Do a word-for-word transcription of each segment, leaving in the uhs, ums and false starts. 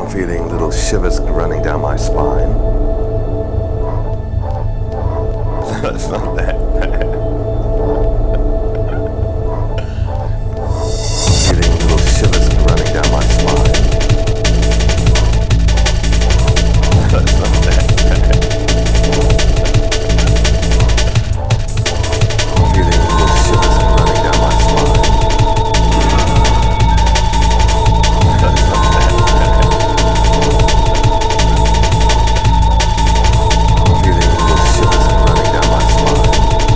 I'm feeling little shivers running down my spine. It's not that bad. I'm feeling little shivers running down my spine. It's not that bad. I'm feeling little shivers running down my spine. It's not that bad. I'm feeling little shivers running down my spine.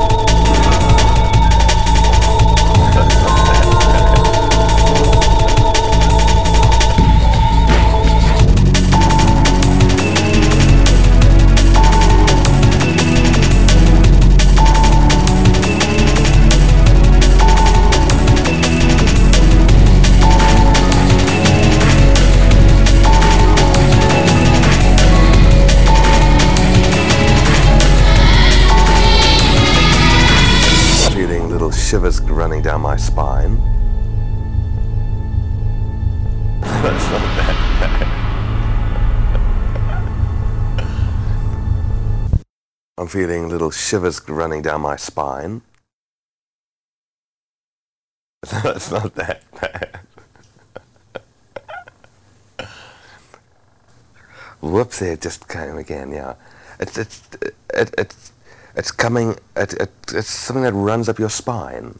It's not that bad. Feeling little shivers running down my spine. That's not that bad. I'm feeling little shivers running down my spine. That's not that bad. Whoops! It just came again. Yeah, it's it's it, it's it's coming. It, it it's something that runs up your spine.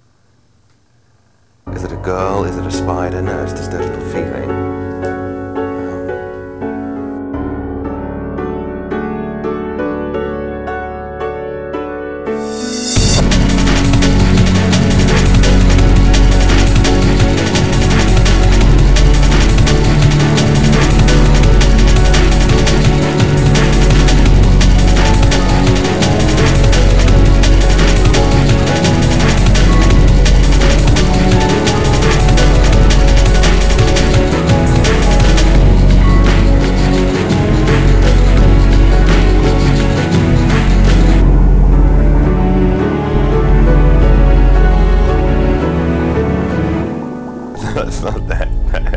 Is it a girl? Is it a spider? No, it's just a little feeling. It's not that bad.